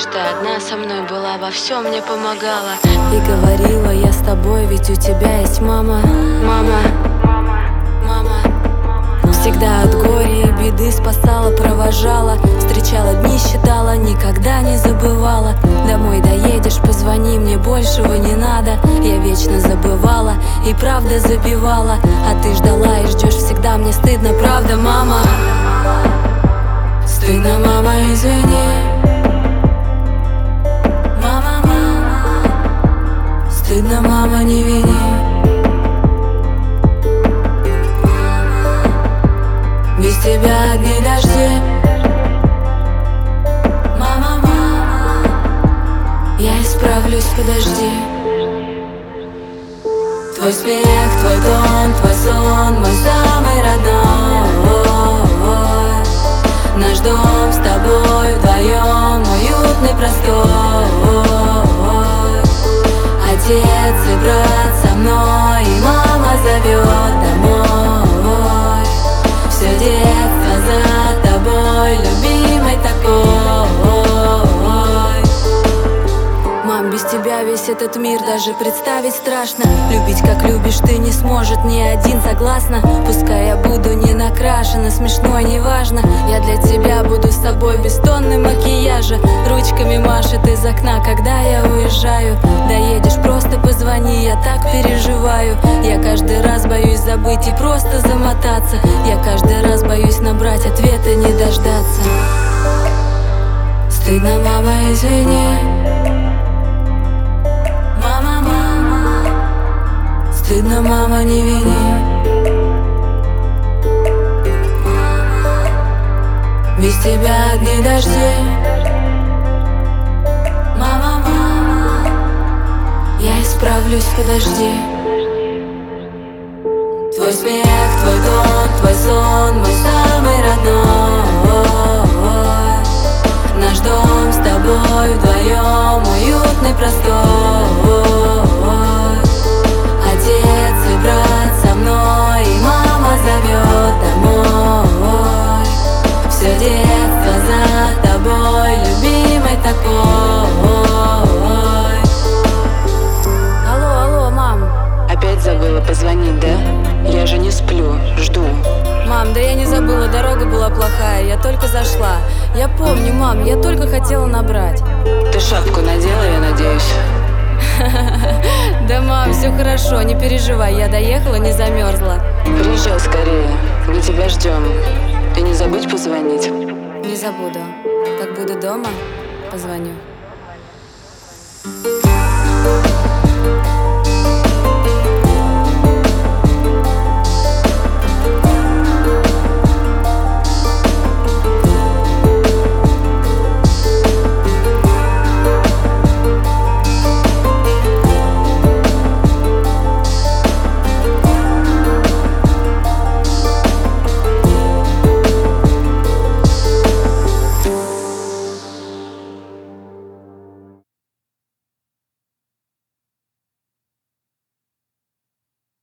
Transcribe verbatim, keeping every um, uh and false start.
ты одна со мной была, во всем мне помогала. И говорила я с тобой, ведь у тебя есть мама. Мама, Мама всегда от горя и беды спасала, провожала. Встречала дни, считала, никогда не забывала. Домой доедешь, позвони, мне большего не надо. Я вечно забывала и правда забивала. А ты ждала и ждешь всегда, мне стыдно, правда, мама? Стыдно, мама, извини. Мама, мама, стыдно, мама, не вини. Без тебя одни дожди. Мама, мама, я исправлюсь, подожди. Твой смех, твой тон, твой сон, мой самый родной. Наш дом с тобой вдвоем, уютный, простой. Отец и брат со мной, и мама зовет домой. Все детство за тобой, любимой такой. Мам, без тебя весь этот мир даже представить страшно. Любить, как любишь, ты не сможет ни один, согласна? Пускай я буду не накрашена, смешной, неважно. Я для тебя буду с собой без тонны макияжа. Ручками машет из окна, когда я уезжаю. Доедешь, просто позвони, я так переживаю. Я каждый раз боюсь забыть и просто замотаться. Я каждый раз боюсь набрать, ответа не дождаться. Стыдно, мама, извини. Мама, мама, стыдно, мама, не вини. Без тебя одни дожди. Мама, мама, я исправлюсь, подожди. Твой смех, твой тон, твой сон, мой самый родной. Наш дом с тобой вдвоем, уютный, простой. Отец и брат со мной, и мама зовет домой. Все детство за тобой, любимой такой. Алло, алло, мам. опять забыла позвонить, да? Я же не сплю, жду. Мам, да я не забыла, дорога была плохая, я только зашла. Я помню, мам, я только хотела набрать. Ты шапку надела, я надеюсь? Да, мам, все хорошо, не переживай, я доехала, не замерзла. Приезжай скорее, мы тебя ждем. И не забудь позвонить. Не забуду. Как буду дома, позвоню.